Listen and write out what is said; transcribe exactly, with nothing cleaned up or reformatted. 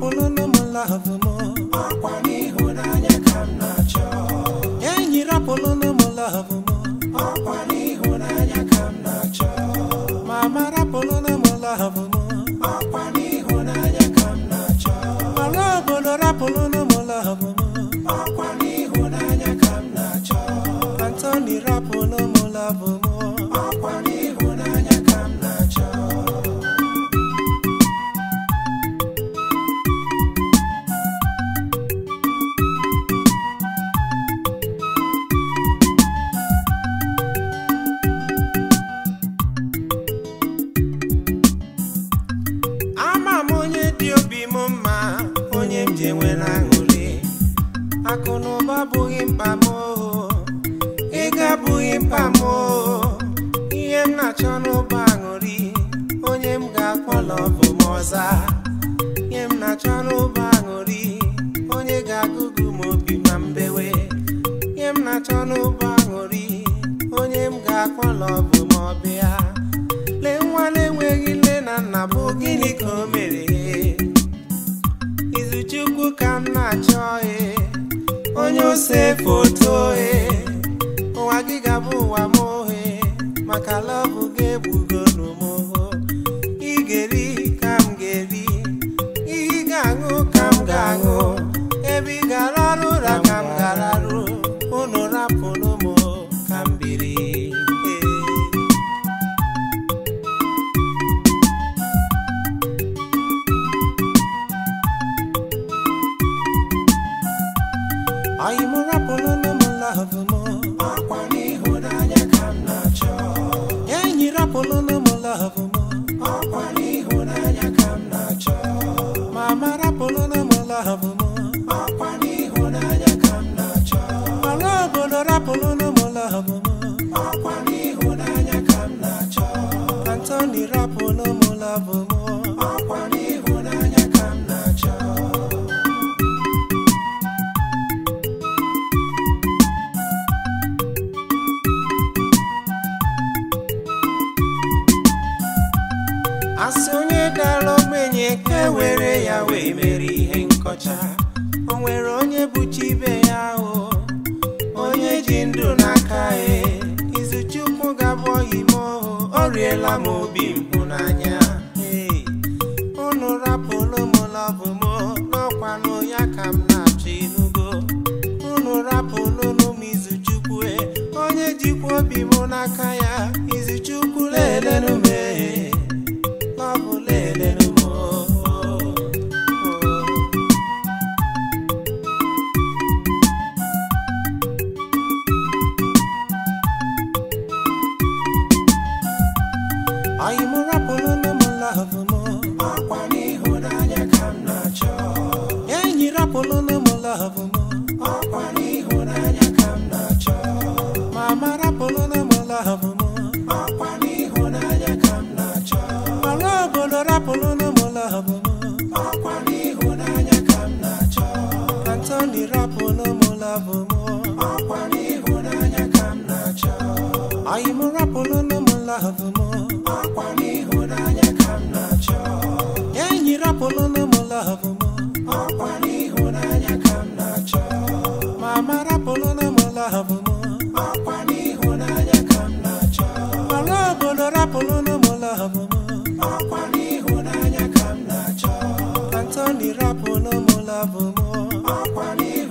rapụlụ na m love mo Akwa n'ịhụnanya ka m na-achọ. enyi rapụlụ na m love mo Akwa n'ịhụnanya ka m na-achọ. mama rapụlụ na m love mo Akwa n'ịhụnanya ka m na-achọ. ala obodo rapụlụ na m love mo Akwa n'ịhụnanya ka m na-achọ. Anthony rapụlụ m love mo Akwa n'ịhụnanya ka m na-achọ. ama m onye dị obi m mma onye m ji enwere aṅụrị akụ na ụba abụghị mkpa m ego abụghị mkpa m ihe m na-achọ n'ụba aṅụrị onye m ga-akpọ lọvụ m ọza ihe m na-achọ n'ụba aṅụrị onye ga-agụgụ m obi ma mbewe ihe m na-achọ n'ụba aṅụrị onye m ga-akpọ lọvụ m ọbịa lee nwa na-enweghị nne na nna bụ gịnị ka o mere izuchukwu ka m na-achọ e onye ose foto e ụwa gị ga-abụ ụwa m ohe maka lọvụ ga-egbugo n'ụmụhụ ị ga-eri ka m ga-eri ihe ị ga-aṅụ ka m ga-aṅụ ebe ị ga-ararụ ụra ka m ga-ararụ unu rapụrụ m ka m biri anyị m rapụrụ na m love mo Akwa n'ịhụnanya ka m na-achọ. enyi rapụrụ na m love mo Akwa n'ịhụnanya ka m na-achọ. mama rapụrụ na m love mo Akwa n'ịhụnanya ka m na-achọ. ala obodo rapụrụ na m love mo Akwa n'ịhụnanya ka m na-achọ. Anthony rapụrụ m love mo Akwa n'ịhụnanya ka m na-achọ. asị onye dara ogbenye ka e were ya wee mere ihe nkọcha o nwere onye bụchi ibe ya ahụ onye ji ndụ n'aka e izuchukwu ga-abụ ọyị m ohu ọ riela m obi mhụnanya ee unu rapụrụ m lọvụ m n'ọkwanụ ya ka m na-achọ inugo unu rapụrụ m izuchukwu e onye jikwa obi m n'aka ya izuchukwu lelenụ m ee love lelenu mo anyị m rapụrụ na m love mo Akwa n'ịhụnanya ka m na-achọ. enyi rapụrụ na m love mo Akwa n'ịhụnanya ka m na-achọ. mama rapụrụ na m love mo Akwa n'ịhụnanya ka m na-achọ. ala obodo rapụrụ na m love mo Akwa n'ịhụnanya ka m na-achọ. Anthony rapụrụ m love mo Akwa n'ịhụnanya ka m na-achọ. anyị m rapụrụ na m love mo Akwa n'ịhụnanya ka m na-achọ. enyi rapụrụ na m love mo Akwa n'ịhụnanya ka m na-achọ. mama rapụrụ na m love mo Akwa n'ịhụnanya ka m na-achọ. ala obodo rapụrụ na m love mo Akwa n'ịhụnanya ka m na-achọ. Anthony rapụrụ m love mo Akwa n'ịhụnanya